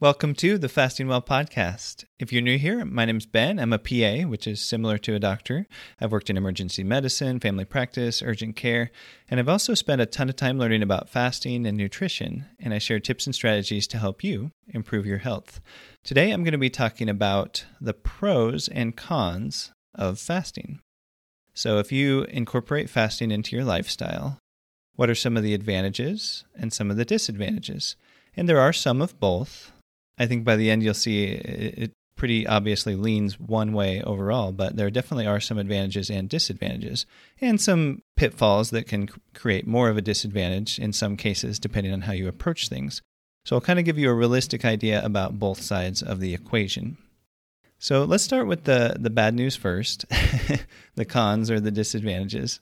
Welcome to the Fasting Well podcast. If you're new here, my name's Ben. I'm a PA, which is similar to a doctor. I've worked in emergency medicine, family practice, urgent care, and I've also spent a ton of time learning about fasting and nutrition, and I share tips and strategies to help you improve your health. Today, I'm going to be talking about the pros and cons of fasting. So if you incorporate fasting into your lifestyle, what are some of the advantages and some of the disadvantages? And there are some of both. I think by the end you'll see it pretty obviously leans one way overall, but there definitely are some advantages and disadvantages, and some pitfalls that can create more of a disadvantage in some cases depending on how you approach things. So I'll kind of give you a realistic idea about both sides of the equation. So let's start with the bad news first, the cons or the disadvantages.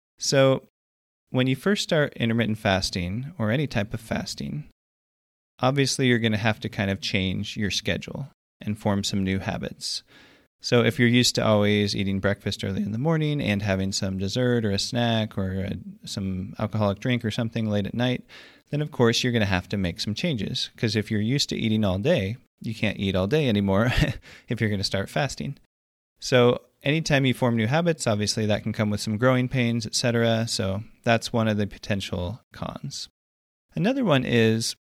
So when you first start intermittent fasting or any type of fasting, obviously, you're going to have to kind of change your schedule and form some new habits. So if you're used to always eating breakfast early in the morning and having some dessert or a snack or some alcoholic drink or something late at night, then of course you're going to have to make some changes. Because if you're used to eating all day, you can't eat all day anymore if you're going to start fasting. So anytime you form new habits, obviously that can come with some growing pains, etc. So that's one of the potential cons. Another one is,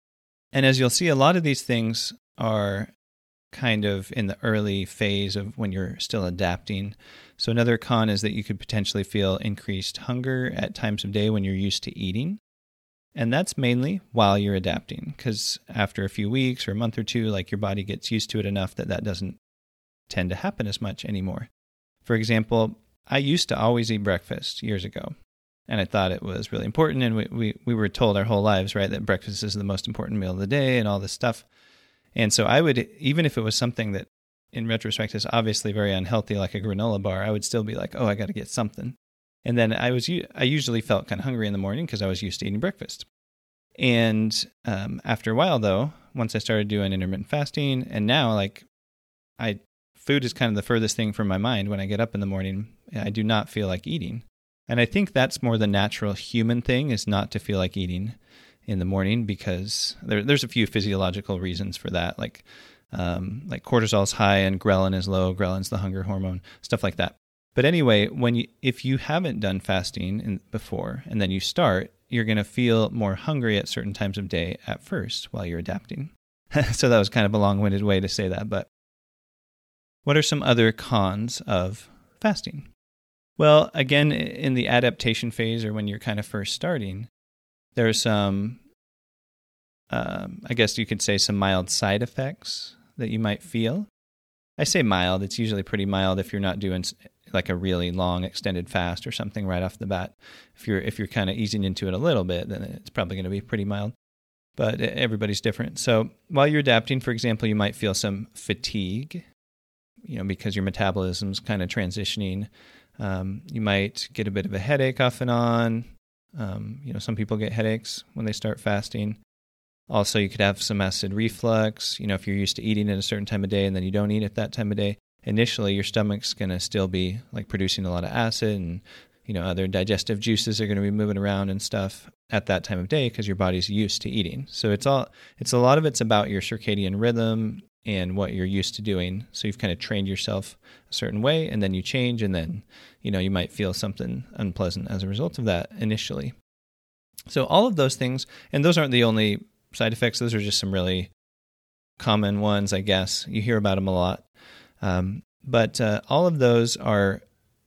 and as you'll see, a lot of these things are kind of in the early phase of when you're still adapting. So another con is that you could potentially feel increased hunger at times of day when you're used to eating. And that's mainly while you're adapting, because after a few weeks or a month or two, like your body gets used to it enough that doesn't tend to happen as much anymore. For example, I used to always eat breakfast years ago. And I thought it was really important, and we were told our whole lives, right, that breakfast is the most important meal of the day and all this stuff. And so I would, even if it was something that in retrospect is obviously very unhealthy, like a granola bar, I would still be like, oh, I got to get something. And then I usually felt kind of hungry in the morning because I was used to eating breakfast. And after a while, though, once I started doing intermittent fasting, and now food is kind of the furthest thing from my mind when I get up in the morning. I do not feel like eating. And I think that's more the natural human thing, is not to feel like eating in the morning, because there's a few physiological reasons for that, like cortisol is high and ghrelin is low. Ghrelin's the hunger hormone, stuff like that. But anyway, if you haven't done fasting before and then you start, you're going to feel more hungry at certain times of day at first while you're adapting. So that was kind of a long-winded way to say that. But what are some other cons of fasting? Well, again, in the adaptation phase, or when you're kind of first starting, there are some, I guess you could say, some mild side effects that you might feel. I say mild, it's usually pretty mild if you're not doing like a really long extended fast or something right off the bat. If you're kind of easing into it a little bit, then it's probably going to be pretty mild. But everybody's different. So while you're adapting, for example, you might feel some fatigue, because your metabolism's kind of transitioning. You might get a bit of a headache off and on. Some people get headaches when they start fasting. Also, you could have some acid reflux. If you're used to eating at a certain time of day and then you don't eat at that time of day, initially your stomach's going to still be like producing a lot of acid, and other digestive juices are going to be moving around and stuff at that time of day because your body's used to eating. So it's a lot of it's about your circadian rhythm and what you're used to doing. So you've kind of trained yourself a certain way, and then you change, and then, you might feel something unpleasant as a result of that initially. So all of those things, and those aren't the only side effects. Those are just some really common ones, I guess. You hear about them a lot. But all of those are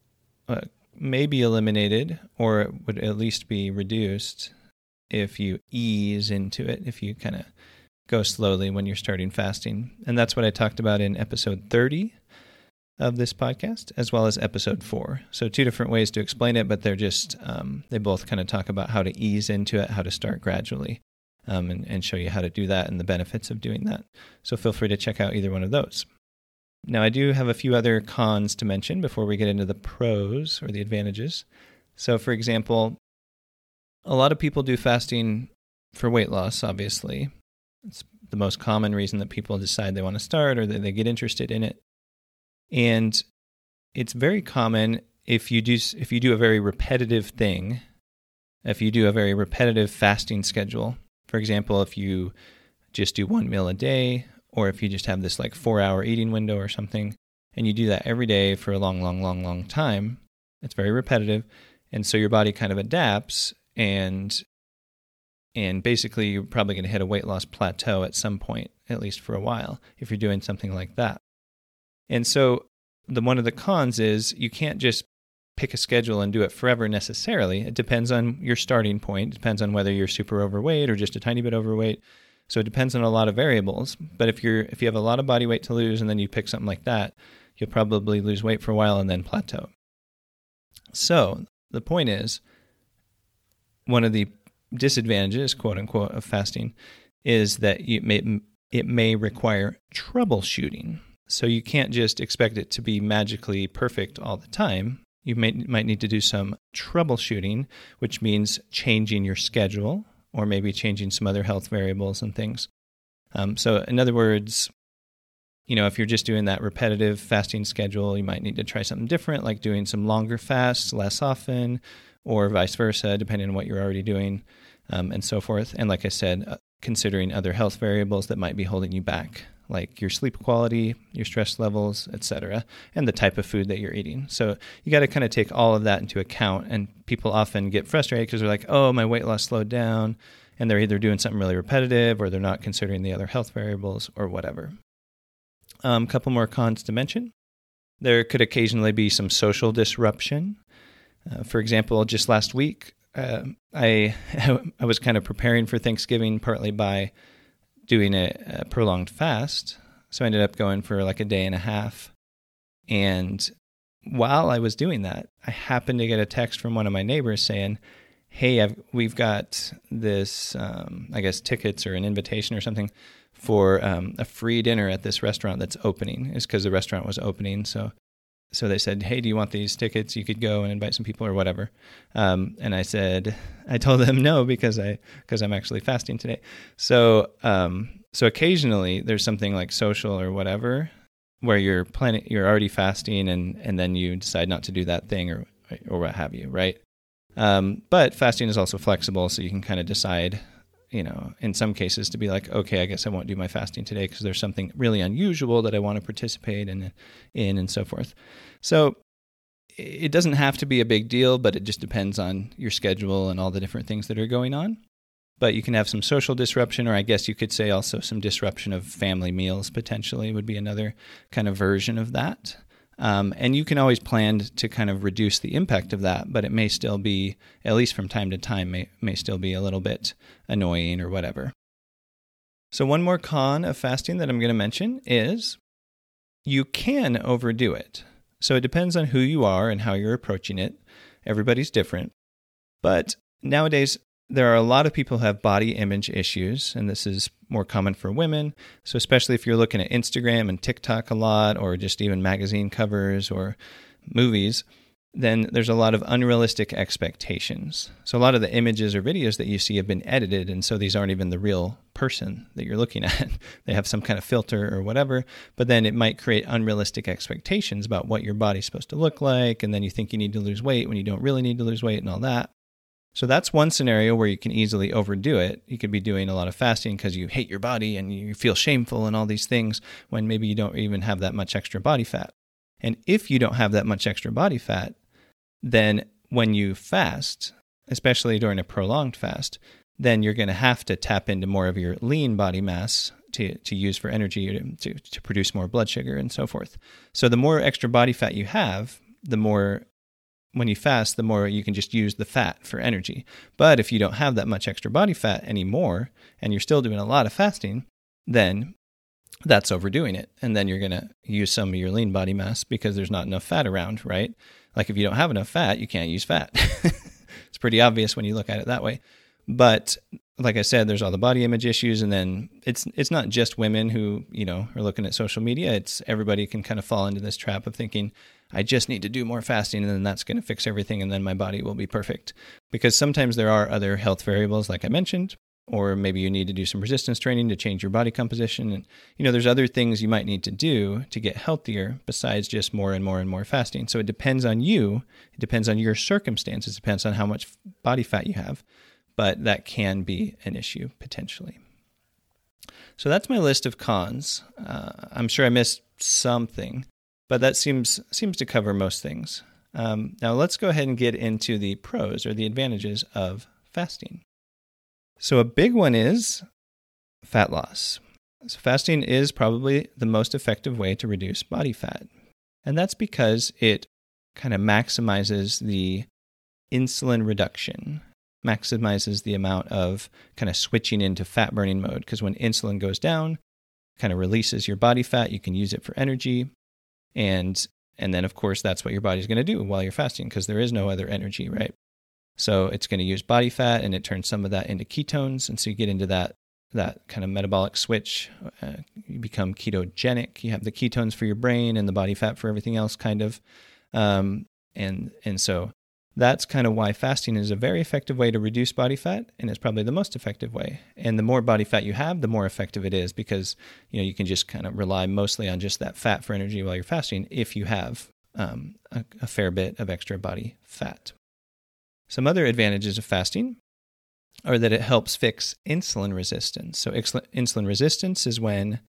maybe eliminated, or would at least be reduced if you ease into it, if you kind of go slowly when you're starting fasting. And that's what I talked about in episode 30 of this podcast, as well as episode 4. So 2 different ways to explain it, but they're just, they both kind of talk about how to ease into it, how to start gradually, and show you how to do that and the benefits of doing that. So feel free to check out either one of those. Now, I do have a few other cons to mention before we get into the pros or the advantages. So, for example, a lot of people do fasting for weight loss, obviously. It's the most common reason that people decide they want to start, or that they get interested in it. And it's very common if you do a very repetitive thing, if you do a very repetitive fasting schedule. For example, if you just do one meal a day, or if you just have this like 4-hour eating window or something, and you do that every day for a long time, it's very repetitive. And so your body kind of adapts, and basically you're probably going to hit a weight loss plateau at some point, at least for a while, if you're doing something like that. And so one of the cons is you can't just pick a schedule and do it forever necessarily. It depends on your starting point. It depends on whether you're super overweight or just a tiny bit overweight. So it depends on a lot of variables. But if you have a lot of body weight to lose and then you pick something like that, you'll probably lose weight for a while and then plateau. So the point is, one of the disadvantages, quote unquote, of fasting is that it may require troubleshooting. So you can't just expect it to be magically perfect all the time. You might need to do some troubleshooting, which means changing your schedule or maybe changing some other health variables and things. So in other words, if you're just doing that repetitive fasting schedule, you might need to try something different, like doing some longer fasts less often, or vice versa, depending on what you're already doing, and so forth. And like I said, considering other health variables that might be holding you back, like your sleep quality, your stress levels, etc., and the type of food that you're eating. So you got to kind of take all of that into account, and people often get frustrated because they're like, oh, my weight loss slowed down, and they're either doing something really repetitive or they're not considering the other health variables or whatever. A couple more cons to mention. There could occasionally be some social disruption. For example, just last week, I was kind of preparing for Thanksgiving partly by doing a prolonged fast. So I ended up going for like a day and a half. And while I was doing that, I happened to get a text from one of my neighbors saying, hey, we've got this, I guess, tickets or an invitation or something for a free dinner at this restaurant that's opening. It's because the restaurant was opening. So they said, hey, do you want these tickets? You could go and invite some people or whatever. And I told them no, because I'm actually fasting today. So occasionally there's something like social or whatever where you're already fasting and then you decide not to do that thing or what have you, right? But fasting is also flexible, so you can kind of decide, in some cases to be like, okay, I guess I won't do my fasting today because there's something really unusual that I want to participate in and so forth. So it doesn't have to be a big deal, but it just depends on your schedule and all the different things that are going on. But you can have some social disruption, or I guess you could say also some disruption of family meals potentially would be another kind of version of that. And you can always plan to kind of reduce the impact of that, but it may still be, at least from time to time, may still be a little bit annoying or whatever. So one more con of fasting that I'm going to mention is you can overdo it. So it depends on who you are and how you're approaching it. Everybody's different. But nowadays, there are a lot of people who have body image issues, and this is more common for women. So especially if you're looking at Instagram and TikTok a lot, or just even magazine covers or movies, then there's a lot of unrealistic expectations. So a lot of the images or videos that you see have been edited, and so these aren't even the real person that you're looking at. They have some kind of filter or whatever, but then it might create unrealistic expectations about what your body's supposed to look like, and then you think you need to lose weight when you don't really need to lose weight and all that. So that's one scenario where you can easily overdo it. You could be doing a lot of fasting because you hate your body and you feel shameful and all these things when maybe you don't even have that much extra body fat. And if you don't have that much extra body fat, then when you fast, especially during a prolonged fast, then you're going to have to tap into more of your lean body mass to use for energy, to produce more blood sugar and so forth. So the more extra body fat you have, the more, when you fast, the more you can just use the fat for energy. But if you don't have that much extra body fat anymore, and you're still doing a lot of fasting, then that's overdoing it. And then you're going to use some of your lean body mass because there's not enough fat around, right? Like if you don't have enough fat, you can't use fat. It's pretty obvious when you look at it that way. But like I said, there's all the body image issues, and then it's not just women who, are looking at social media. It's everybody can kind of fall into this trap of thinking, I just need to do more fasting and then that's going to fix everything and then my body will be perfect. Because sometimes there are other health variables like I mentioned, or maybe you need to do some resistance training to change your body composition. And, there's other things you might need to do to get healthier besides just more and more and more fasting. So it depends on you. It depends on your circumstances. It depends on how much body fat you have. But that can be an issue potentially. So that's my list of cons. I'm sure I missed something, but that seems to cover most things. Now let's go ahead and get into the pros or the advantages of fasting. So a big one is fat loss. So fasting is probably the most effective way to reduce body fat. And that's because it kind of maximizes the insulin reduction, maximizes the amount of kind of switching into fat burning mode. Because when insulin goes down, kind of releases your body fat, you can use it for energy. And then, of course, that's what your body's going to do while you're fasting because there is no other energy, right? So it's going to use body fat and it turns some of that into ketones. And so you get into that kind of metabolic switch. You become ketogenic. You have the ketones for your brain and the body fat for everything else, kind of. And so that's kind of why fasting is a very effective way to reduce body fat, and it's probably the most effective way. And the more body fat you have, the more effective it is because you can just kind of rely mostly on just that fat for energy while you're fasting if you have a fair bit of extra body fat. Some other advantages of fasting are that it helps fix insulin resistance. So insulin resistance is when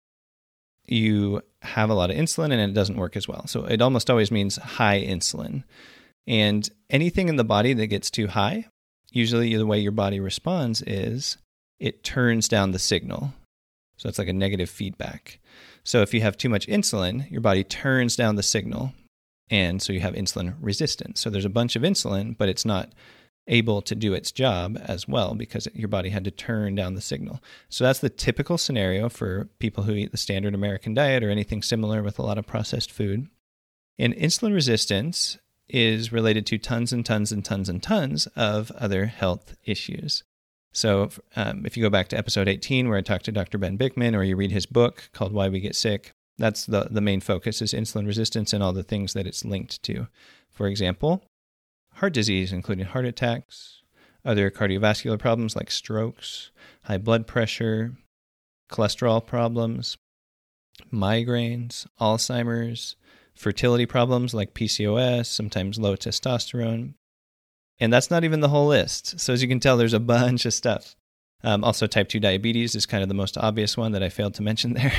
you have a lot of insulin and it doesn't work as well. So it almost always means high insulin. And anything in the body that gets too high, usually the way your body responds is it turns down the signal. So it's like a negative feedback. So if you have too much insulin, your body turns down the signal. And so you have insulin resistance. So there's a bunch of insulin, but it's not able to do its job as well because your body had to turn down the signal. So that's the typical scenario for people who eat the standard American diet or anything similar with a lot of processed food. And insulin resistance is related to tons and tons and tons and tons of other health issues. So if you go back to episode 18 where I talked to Dr. Ben Bikman, or you read his book called Why We Get Sick, that's the main focus is insulin resistance and all the things that it's linked to. For example, heart disease, including heart attacks, other cardiovascular problems like strokes, high blood pressure, cholesterol problems, migraines, Alzheimer's, fertility problems like PCOS, sometimes low testosterone. And that's not even the whole list. So as you can tell, there's a bunch of stuff. Also, type 2 diabetes is kind of the most obvious one that I failed to mention there.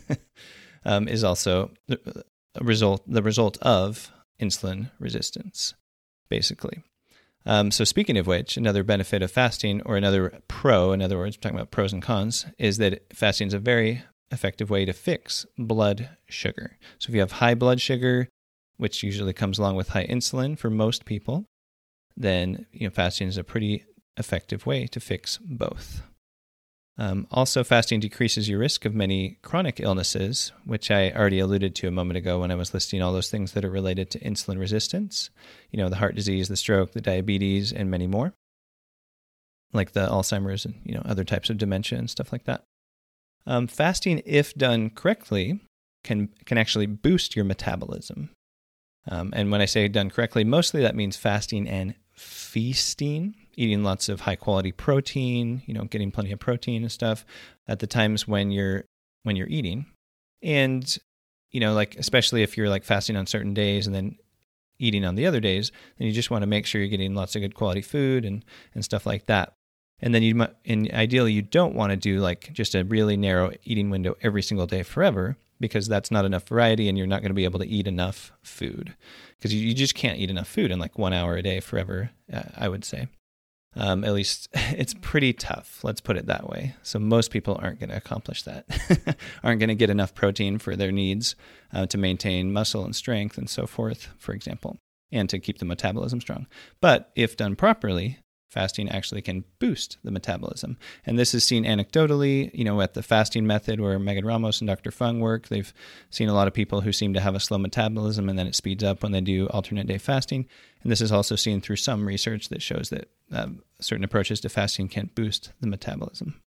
Is also the result of insulin resistance, basically. So speaking of which, another benefit of fasting, or another pro, in other words, we're talking about pros and cons, is that fasting is a very effective way to fix blood sugar. So if you have high blood sugar, which usually comes along with high insulin for most people, then fasting is a pretty effective way to fix both. Also, fasting decreases your risk of many chronic illnesses, which I already alluded to a moment ago when I was listing all those things that are related to insulin resistance. The heart disease, the stroke, the diabetes, and many more, like the Alzheimer's and other types of dementia and stuff like that. Fasting, if done correctly, can actually boost your metabolism. And when I say done correctly, mostly that means fasting and feasting, eating lots of high quality protein, getting plenty of protein and stuff at the times when you're eating. And, like, especially if you're like fasting on certain days and then eating on the other days, then you just want to make sure you're getting lots of good quality food and stuff like that. And then ideally you don't want to do like just a really narrow eating window every single day forever, because that's not enough variety and you're not going to be able to eat enough food, because you just can't eat enough food in like 1 hour a day forever, I would say. At least it's pretty tough, let's put it that way. So most people aren't going to accomplish that, aren't going to get enough protein for their needs to maintain muscle and strength and so forth, for example, and to keep the metabolism strong. But if done properly, fasting actually can boost the metabolism. And this is seen anecdotally, at the fasting method where Megan Ramos and Dr. Fung work. They've seen a lot of people who seem to have a slow metabolism and then it speeds up when they do alternate day fasting. And this is also seen through some research that shows that certain approaches to fasting can boost the metabolism.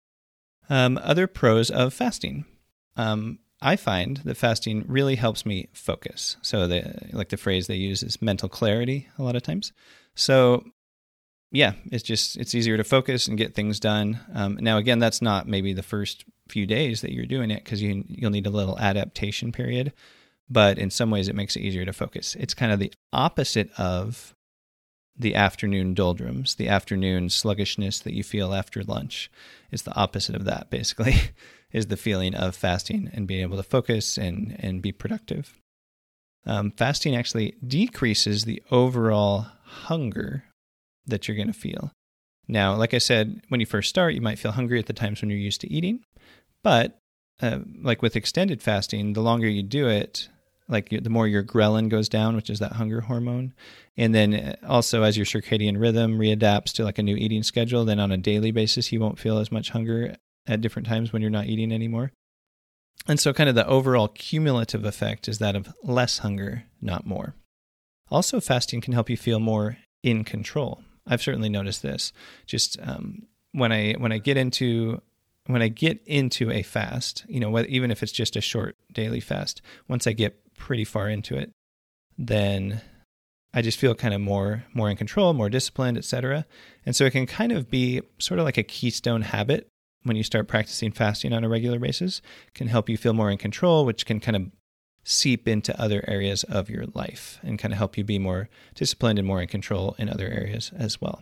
Other pros of fasting. I find that fasting really helps me focus. So the phrase they use is mental clarity a lot of times. So yeah, it's easier to focus and get things done. Now, again, that's not maybe the first few days that you're doing it, because you'll need a little adaptation period. But in some ways, it makes it easier to focus. It's kind of the opposite of the afternoon doldrums, the afternoon sluggishness that you feel after lunch. It's the opposite of that, basically, is the feeling of fasting and being able to focus and be productive. Fasting actually decreases the overall hunger that you're going to feel. Now, like I said, when you first start, you might feel hungry at the times when you're used to eating. But like with extended fasting, the longer you do it, like the more your ghrelin goes down, which is that hunger hormone. And then also as your circadian rhythm readapts to like a new eating schedule, then on a daily basis, you won't feel as much hunger at different times when you're not eating anymore. And so kind of the overall cumulative effect is that of less hunger, not more. Also, fasting can help you feel more in control. I've certainly noticed this. Just when I get into a fast, even if it's just a short daily fast, once I get pretty far into it, then I just feel kind of more in control, more disciplined, etc. And so it can kind of be sort of like a keystone habit when you start practicing fasting on a regular basis. It can help you feel more in control, which can kind of seep into other areas of your life and kind of help you be more disciplined and more in control in other areas as well.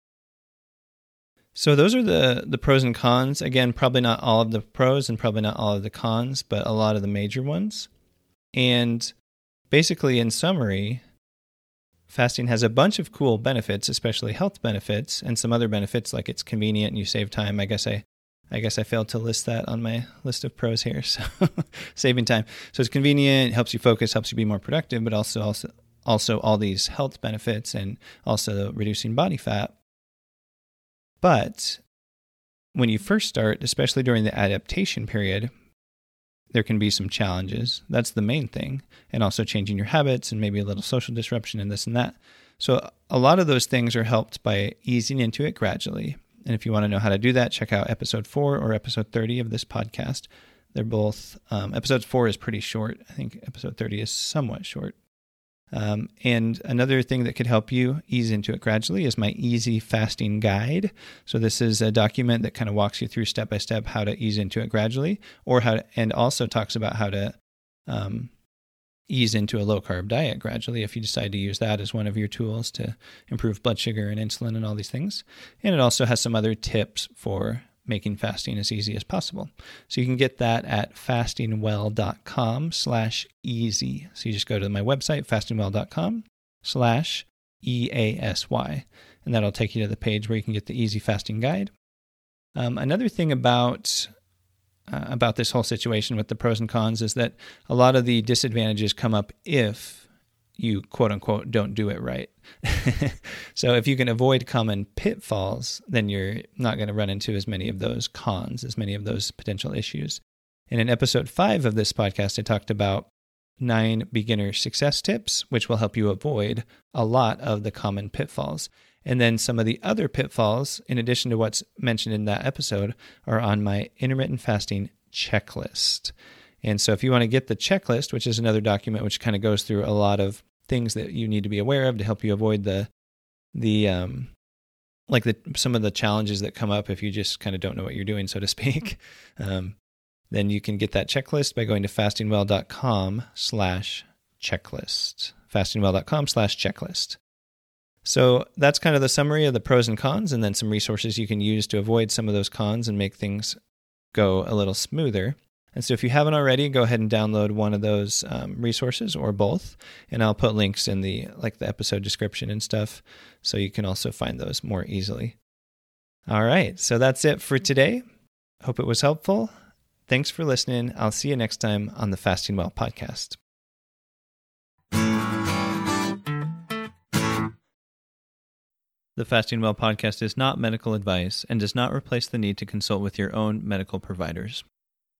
So those are the pros and cons. Again, probably not all of the pros and probably not all of the cons, but a lot of the major ones. And basically, in summary, fasting has a bunch of cool benefits, especially health benefits, and some other benefits like it's convenient and you save time. I guess I failed to list that on my list of pros here. So saving time. So it's convenient, helps you focus, helps you be more productive, but also all these health benefits and also reducing body fat. But when you first start, especially during the adaptation period, there can be some challenges. That's the main thing. And also changing your habits and maybe a little social disruption and this and that. So a lot of those things are helped by easing into it gradually. And if you want to know how to do that, check out episode 4 or episode 30 of this podcast. They're both, episode 4 is pretty short. I think episode 30 is somewhat short. And another thing that could help you ease into it gradually is my Easy Fasting Guide. So this is a document that kind of walks you through step by step how to ease into it gradually, and also talks about how to ease into a low-carb diet gradually if you decide to use that as one of your tools to improve blood sugar and insulin and all these things. And it also has some other tips for making fasting as easy as possible. So you can get that at fastingwell.com/easy. So you just go to my website, fastingwell.com/EASY, and that'll take you to the page where you can get the Easy Fasting Guide. Another thing about this whole situation with the pros and cons is that a lot of the disadvantages come up if you, quote unquote, don't do it right. So if you can avoid common pitfalls, then you're not going to run into as many of those cons, as many of those potential issues. And in episode 5 of this podcast, I talked about 9 beginner success tips, which will help you avoid a lot of the common pitfalls. And then some of the other pitfalls, in addition to what's mentioned in that episode, are on my intermittent fasting checklist. And so if you want to get the checklist, which is another document which kind of goes through a lot of things that you need to be aware of to help you avoid some of the challenges that come up if you just kind of don't know what you're doing, so to speak, then you can get that checklist by going to fastingwell.com/checklist. fastingwell.com/checklist. So that's kind of the summary of the pros and cons, and then some resources you can use to avoid some of those cons and make things go a little smoother. And so if you haven't already, go ahead and download one of those resources or both, and I'll put links in the episode description and stuff, so you can also find those more easily. All right, so that's it for today. Hope it was helpful. Thanks for listening. I'll see you next time on the Fasting Well podcast. The Fasting Well podcast is not medical advice and does not replace the need to consult with your own medical providers.